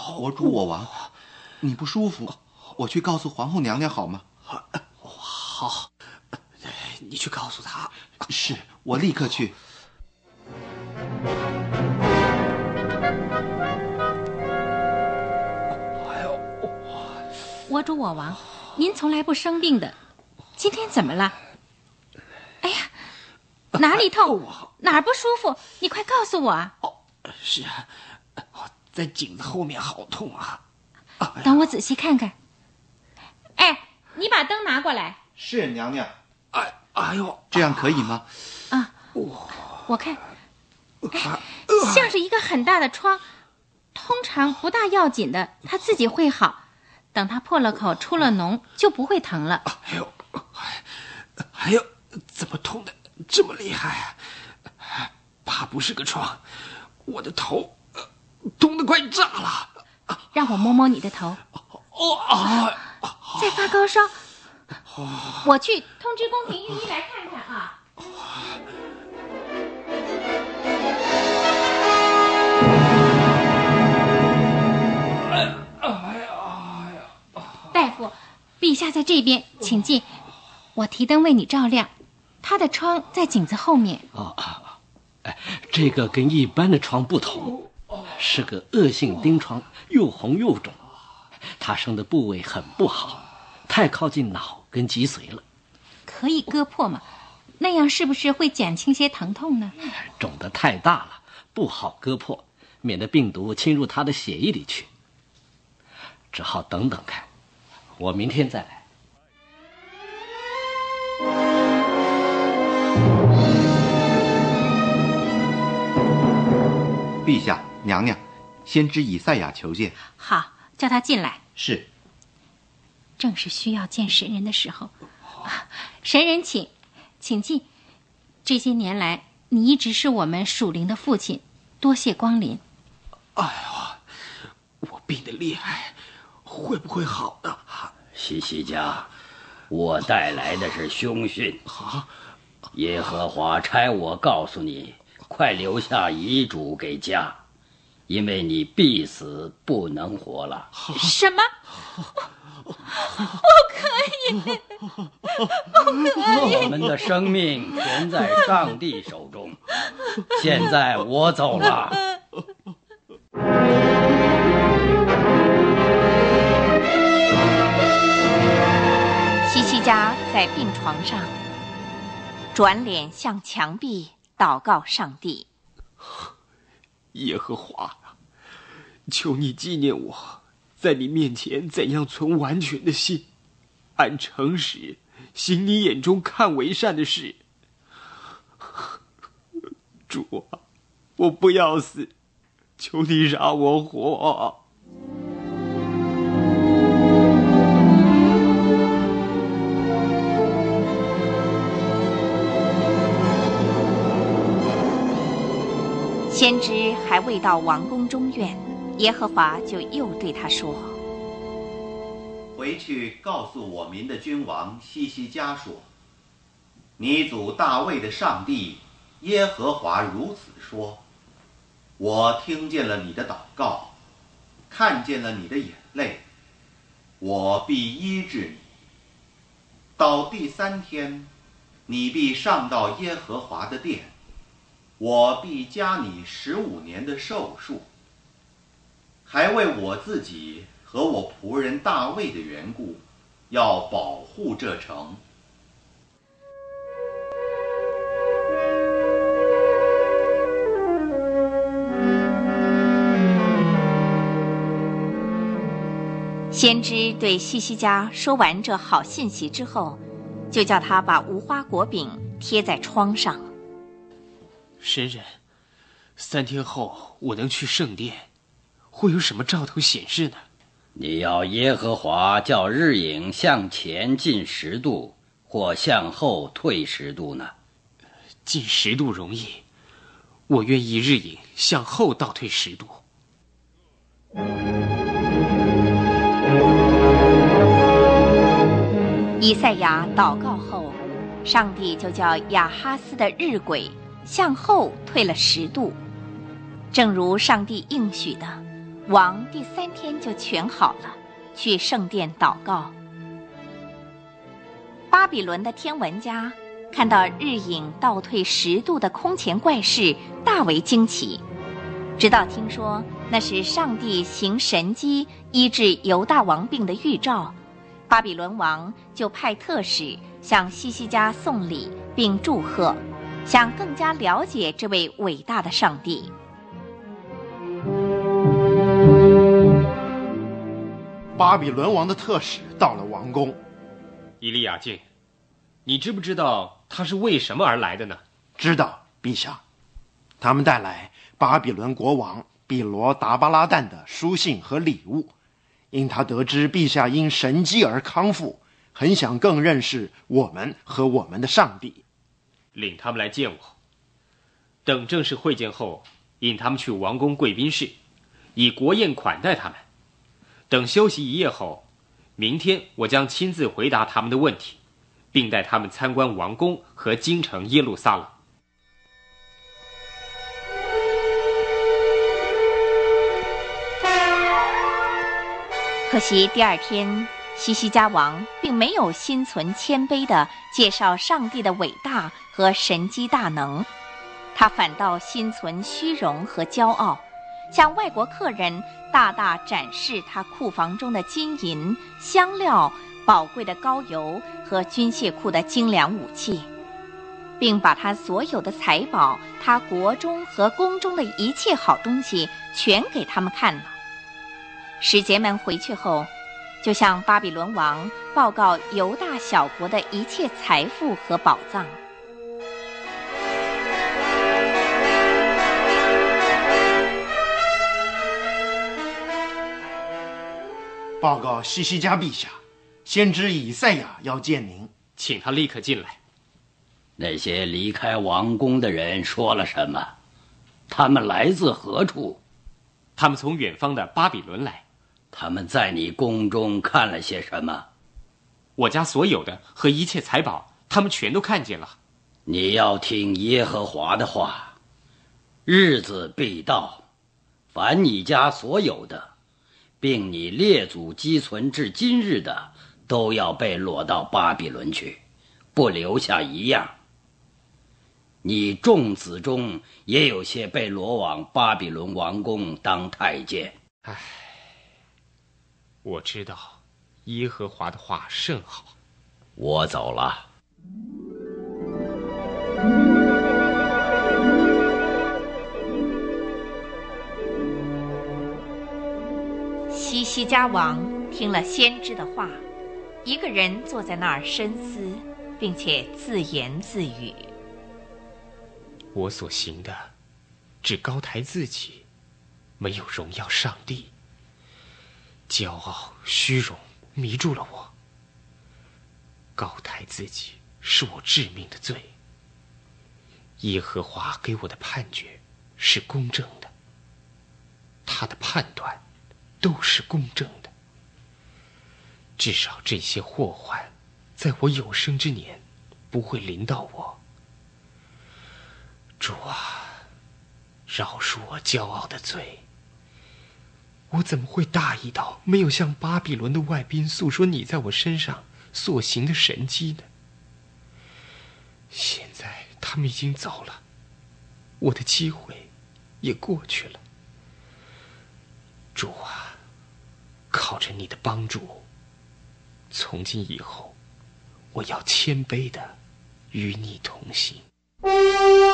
我主我王，你不舒服，我去告诉皇后娘娘好吗？ 好，你去告诉她。 是，我立刻去。 我主我王，您从来不生病的，今天怎么了？哎呀，哪里痛？哪儿不舒服？你快告诉我啊！ 是啊，在颈子后面好痛啊！ 等我仔细看看。哎，你把灯拿过来。 是娘娘。 哎呦， 这样可以吗？ 啊，我看，像是一个很大的疮，通常不大要紧的，它自己会好。等它破了口出了脓，就不会疼了。 哎呦，怎么痛的这么厉害啊？怕不是个疮，我的头痛得快炸了。 让我摸摸你的头。在发高烧。我去通知宫廷御医来看看啊。大夫，陛下在这边，请进。我提灯为你照亮。他的疮在颈子后面。 这个跟一般的疮不同，是个恶性钉疮，又红又肿。他生的部位很不好，太靠近脑跟脊髓了。 可以割破吗？那样是不是会减轻些疼痛呢？ 肿得太大了，不好割破，免得病毒侵入他的血液里去。只好等等看，我明天再来。 陛下，娘娘，先知以赛亚求见。 好，叫他进来。 是。 正是需要见神人的时候。神人请进。这些年来，你一直是我们属灵的父亲，多谢光临。 哎呦，我病得厉害，会不会好呢？ 西西家，我带来的是凶讯。耶和华差我告诉你，快留下遗嘱给家，因为你必死不能活了。 什么？不可以！ 我们的生命全在上帝手中。现在我走了。 西西家在病床上，转脸向墙壁祷告上帝。 耶和华，求你纪念我，在你面前怎样存完全的心，按诚实行你眼中看为善的事。主啊，我不要死，求你让我活。 先知还未到王宫中院，耶和华就又对他说： 回去告诉我民的君王西西家说，你祖大卫的上帝耶和华如此说，我听见了你的祷告，看见了你的眼泪，我必医治你。到第3天，你必上到耶和华的殿，我必加你15年的寿数，还为我自己和我仆人大卫的缘故，要保护这城。 先知对西西家说完这好信息之后，就叫他把无花果饼贴在窗上。 神人，3天后我能去圣殿，会有什么兆头显示呢？ 你要耶和华叫日影向前进10度，或向后退10度呢？ 进10度容易，我愿意日影向后倒退10度。 以赛亚祷告后，上帝就叫亚哈斯的日晷向后退了10度，正如上帝应许的， 王第3天就全好了，去圣殿祷告。巴比伦的天文家看到日影倒退10度的空前怪事，大为惊奇。直到听说那是上帝行神迹医治犹大王病的预兆，巴比伦王就派特使向西西家送礼并祝贺，想更加了解这位伟大的上帝。 巴比伦王的特使到了王宫。 以利亚敬，你知不知道他是为什么而来的呢？ 知道，陛下。他们带来巴比伦国王比罗达巴拉旦的书信和礼物，因他得知陛下因神迹而康复，很想更认识我们和我们的上帝。 领他们来见我，等正式会见后，引他们去王宫贵宾室，以国宴款待他们。等休息1夜后，明天我将亲自回答他们的问题，并带他们参观王宫和京城耶路撒冷。 可惜第2天，西西家王并没有心存谦卑地介绍上帝的伟大和神迹大能，他反倒心存虚荣和骄傲，向外国客人大大展示他库房中的金银、香料、宝贵的膏油和军械库的精良武器，并把他所有的财宝、他国中和宫中的一切好东西全给他们看了。使节们回去后，就向巴比伦王报告犹大小国的一切财富和宝藏。 报告西西家陛下，先知以赛亚要见您。 请他立刻进来。 那些离开王宫的人说了什么？他们来自何处？ 他们从远方的巴比伦来。 他们在你宫中看了些什么？ 我家所有的和一切财宝，他们全都看见了。 你要听耶和华的话，日子必到，凡你家所有的，并你列祖积存至今日的，都要被掳到巴比伦去，不留下一样。你众子中也有些被掳往巴比伦王宫当太监。 我知道耶和华的话甚好。 我走了。 西西家王听了先知的话，一个人坐在那儿深思，并且自言自语： 我所行的只高抬自己，没有荣耀上帝。骄傲虚荣迷住了我，高抬自己是我致命的罪。耶和华给我的判决是公正的，他的判断都是公正的。至少这些祸患在我有生之年不会临到我。主啊，饶恕我骄傲的罪。我怎么会大意到没有向巴比伦的外宾诉说你在我身上所行的神迹呢？现在他们已经走了，我的机会也过去了。主啊，靠着你的帮助，从今以后，我要谦卑地与你同行。